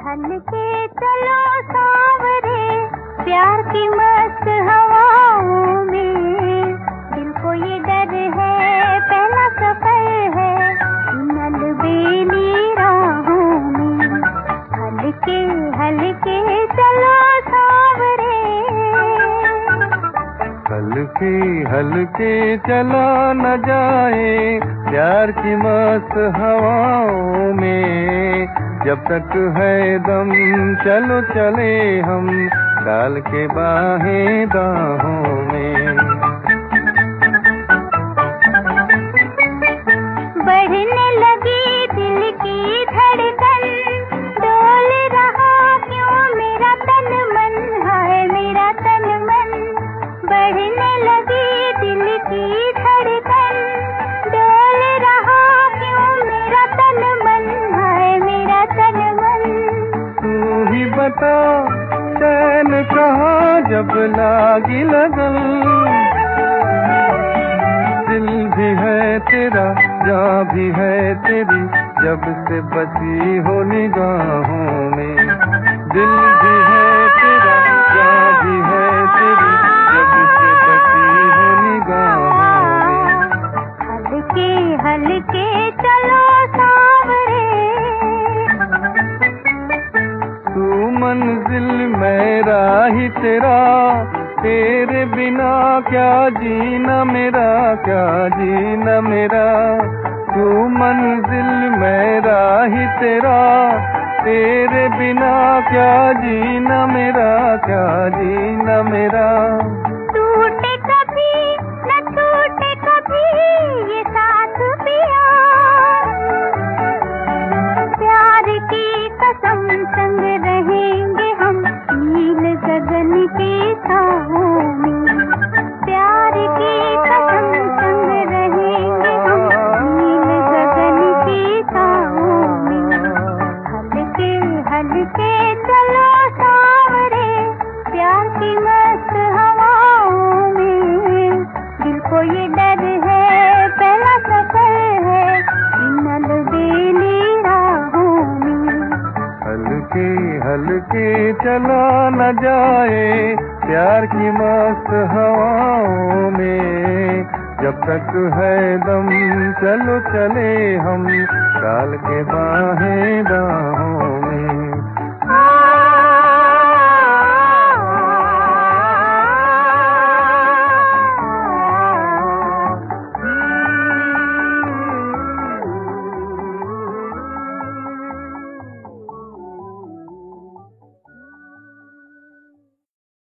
हल्के चलो सांवरे प्यार की मस्त हवाओं में, दिल को ये डर है पहला सफर है नल बेली राहों में। हल्के हल्के चलो सांवरे, हल्के हल्के चला न जाए प्यार की मस्त हवाओं में, जब तक है दम चलो चले हम डाल के बाहें बाहों में। बढ़ने लगी दिल की धड़कन, डोल रहा क्यों मेरा तन मन, हाय मेरा तन मन। बढ़ने लगी दिल की धड़कन, डोल रहा क्यों मेरा तन मन, हाय मेरा तन मन। तू ही बता चैन कहाँ जब लागी लगन, दिल भी है तेरा जान भी है तेरी जब से बसी हो निगाहों में। दिल भी है तेरा जान भी है तेरी जब से बसी हो निगाहों में। हल्के हल्के चलो सांवरे, तू मंजिल मेरा ही तेरा, तेरे बिना क्या जीना मेरा, क्या जीना मेरा। तू मंजिल मेरा ही तेरा, तेरे बिना क्या जीना मेरा, क्या जीना मेरा। टूटे कभी न टूटे कभी ये साथ पिया, प्यार की कसम संग रहेंगे हम नील गगन के छाओं में। प्यार की कसम संग रहेंगे हम नील गगन के छाओं में। हल्के हल्के चलो सांवरे प्यार की मस्त हवाओं में, दिल को ये डर है पहला सफर है नल बेली राहों में। हल्के हल्के चला न जाए प्यार की मस्त हवाओं में, जब तक है दम चलो चले हम डाल के बाहें बाहों